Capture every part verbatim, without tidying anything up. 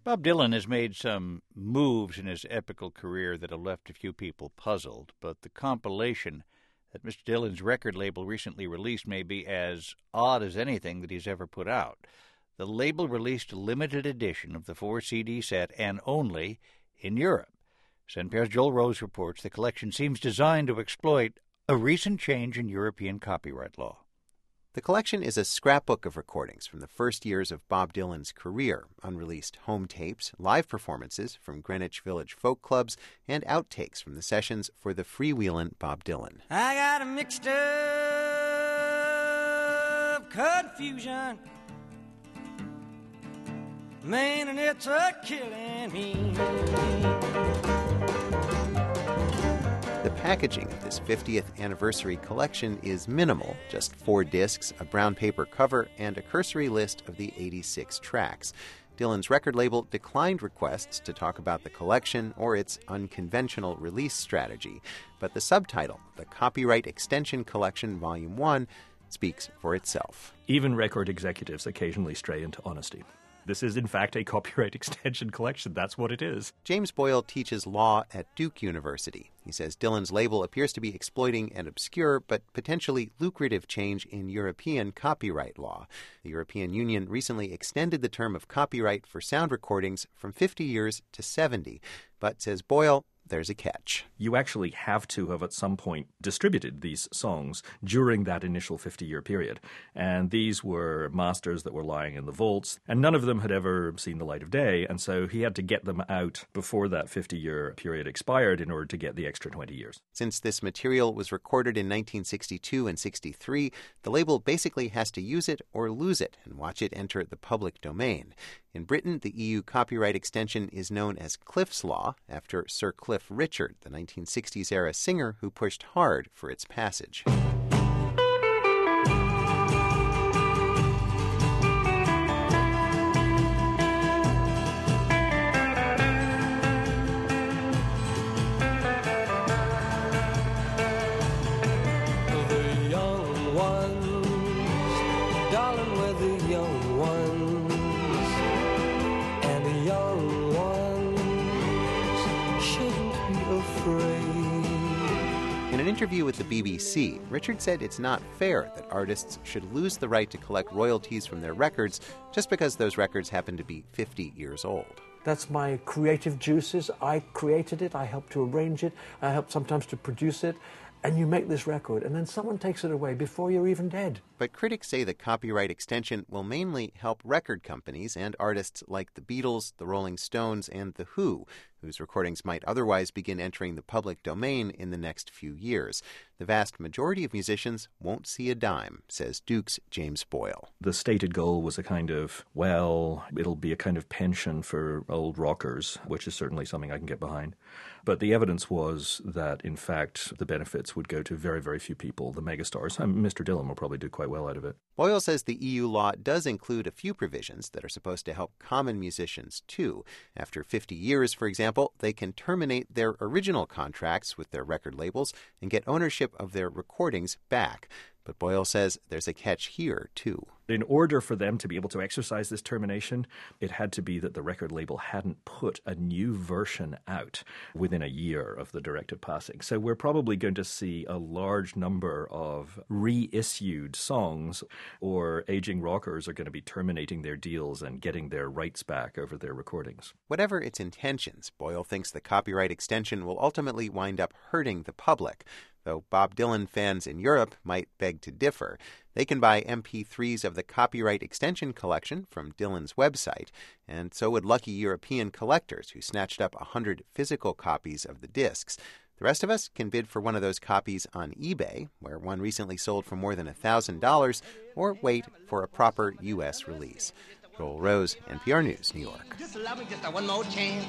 Bob Dylan has made some moves in his epical career that have left a few people puzzled, but the compilation that Mister Dylan's record label recently released may be as odd as anything that he's ever put out. The label released a limited edition of the four C D set, and only in Europe. As N P R's Joel Rose reports, the collection seems designed to exploit a recent change in European copyright law. The collection is a scrapbook of recordings from the first years of Bob Dylan's career, unreleased home tapes, live performances from Greenwich Village folk clubs, and outtakes from the sessions for the freewheelin' Bob Dylan. I got a mixed up confusion, man, and it's a killing me. The packaging of this fiftieth anniversary collection is minimal, just four discs, a brown paper cover, and a cursory list of the eighty-six tracks. Dylan's record label declined requests to talk about the collection or its unconventional release strategy, but the subtitle, The Copyright Extension Collection Volume one, speaks for itself. Even record executives occasionally stray into honesty. This is, in fact, a copyright extension collection. That's what it is. James Boyle teaches law at Duke University. He says Dylan's label appears to be exploiting an obscure but potentially lucrative change in European copyright law. The European Union recently extended the term of copyright for sound recordings from fifty years to seventy. But, says Boyle, there's a catch. You actually have to have at some point distributed these songs during that initial fifty-year period. And these were masters that were lying in the vaults, and none of them had ever seen the light of day. And so he had to get them out before that fifty-year period expired in order to get the extra twenty years. Since this material was recorded in nineteen sixty-two and sixty-three, the label basically has to use it or lose it and watch it enter the public domain. In Britain, the E U copyright extension is known as Cliff's Law, after Sir Cliff Richard, the nineteen sixties-era singer who pushed hard for its passage. The young ones, darling, we're the young ones, and the young ones shouldn't be afraid. In an interview with the B B C, Richard said it's not fair that artists should lose the right to collect royalties from their records just because those records happen to be fifty years old. That's my creative juices. I created it. I helped to arrange it. I helped sometimes to produce it. And you make this record, and then someone takes it away before you're even dead. But critics say the copyright extension will mainly help record companies and artists like the Beatles, the Rolling Stones, and The Who, whose recordings might otherwise begin entering the public domain in the next few years. The vast majority of musicians won't see a dime, says Duke's James Boyle. The stated goal was a kind of, well, it'll be a kind of pension for old rockers, which is certainly something I can get behind. But the evidence was that, in fact, the benefits would go to very, very few people, the megastars. Um, Mister Dylan will probably do quite well out of it. Boyle says the E U law does include a few provisions that are supposed to help common musicians, too. After fifty years, for example, they can terminate their original contracts with their record labels and get ownership of their recordings back. But Boyle says there's a catch here, too. In order for them to be able to exercise this termination, it had to be that the record label hadn't put a new version out within a year of the directed passing. So we're probably going to see a large number of reissued songs, or aging rockers are going to be terminating their deals and getting their rights back over their recordings. Whatever its intentions, Boyle thinks the copyright extension will ultimately wind up hurting the public, though Bob Dylan fans in Europe might beg to differ. They can buy M P threes of the Copyright Extension Collection from Dylan's website, and so would lucky European collectors who snatched up one hundred physical copies of the discs. The rest of us can bid for one of those copies on eBay, where one recently sold for more than one thousand dollars, or wait for a proper U S release. Joel Rose, N P R News, New York. Just allow me just a one more chance.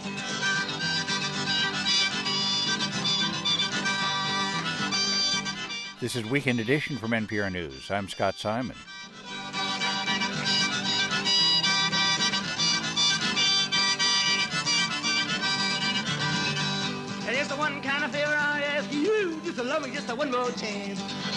This is Weekend Edition from N P R News. I'm Scott Simon. And it's the one kind of favor I ask you. Just allow me just a one more chance.